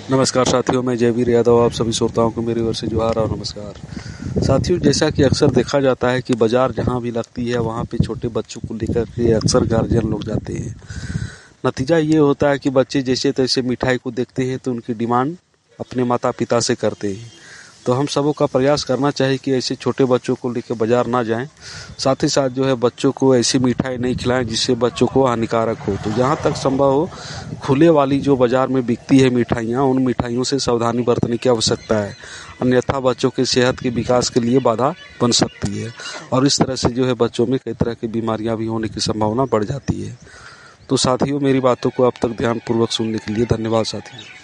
नमस्कार साथियों, मैं जयवीर यादव आप सभी श्रोताओं को मेरी ओर से जोहार और नमस्कार। साथियों, जैसा कि अक्सर देखा जाता है कि बाज़ार जहां भी लगती है वहां पे छोटे बच्चों को लेकर के अक्सर गार्जियन लोग जाते हैं। नतीजा ये होता है कि बच्चे जैसे तैसे मिठाई को देखते हैं तो उनकी डिमांड अपने माता पिता से करते हैं। तो हम सबों का प्रयास करना चाहिए कि ऐसे छोटे बच्चों को लेकर बाज़ार ना जाएं। साथ ही साथ बच्चों को ऐसी मिठाई नहीं खिलाएं जिससे बच्चों को हानिकारक हो। तो जहां तक संभव हो, खुले वाली जो बाज़ार में बिकती है मिठाइयाँ, उन मिठाइयों से सावधानी बरतने की आवश्यकता है, अन्यथा बच्चों के सेहत के विकास के लिए बाधा बन सकती है और इस तरह से बच्चों में कई तरह की बीमारियां भी होने की संभावना बढ़ जाती है। तो साथियों, मेरी बातों को अब तक ध्यानपूर्वक सुनने के लिए धन्यवाद साथियों।